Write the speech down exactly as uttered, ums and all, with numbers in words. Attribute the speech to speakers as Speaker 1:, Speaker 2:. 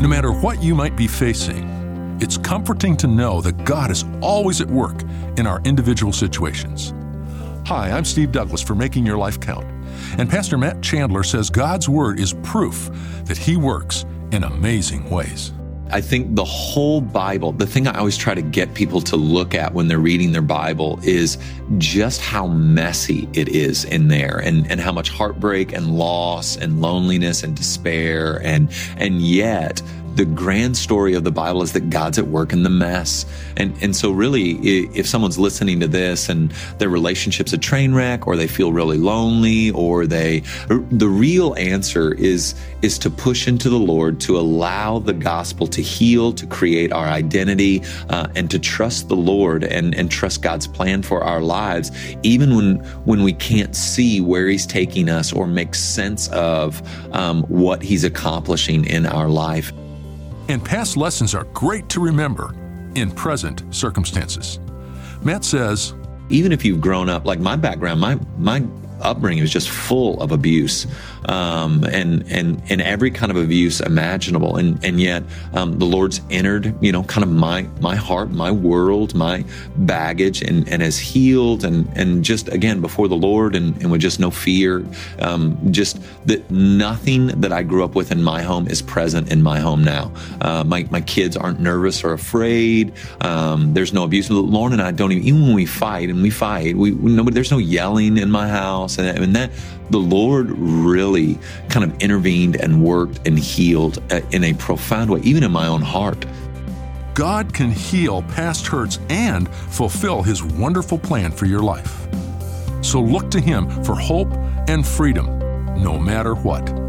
Speaker 1: No matter what you might be facing, it's comforting to know that God is always at work in our individual situations. Hi, I'm Steve Douglas for Making Your Life Count, and Pastor Matt Chandler says God's Word is proof that He works in amazing ways.
Speaker 2: I think the whole Bible, the thing I always try to get people to look at when they're reading their Bible is just how messy it is in there, and, and how much heartbreak and loss and loneliness and despair, and and yet the grand story of the Bible is that God's at work in the mess. And and so really, if someone's listening to this and their relationship's a train wreck, or they feel really lonely, or they, the real answer is, is to push into the Lord, to allow the gospel to heal, to create our identity, uh, and to trust the Lord and, and trust God's plan for our lives, even when, when we can't see where He's taking us or make sense of um, what He's accomplishing in our life.
Speaker 1: And past lessons are great to remember in present circumstances. Matt says,
Speaker 2: even if you've grown up, like my background, my my upbringing was just full of abuse, um, and and and every kind of abuse imaginable, and and yet um, the Lord's entered, you know, kind of my my heart, my world, my baggage, and and has healed, and and just again before the Lord, and, and with just no fear, um, just that nothing that I grew up with in my home is present in my home now. Uh, my my kids aren't nervous or afraid. Um, there's no abuse. Lauren and I don't even even when we fight, and we fight, we nobody. There's no yelling in my house. And, and that the Lord really kind of intervened and worked and healed in a profound way, even in my own heart.
Speaker 1: God can heal past hurts and fulfill His wonderful plan for your life. So look to Him for hope and freedom, no matter what.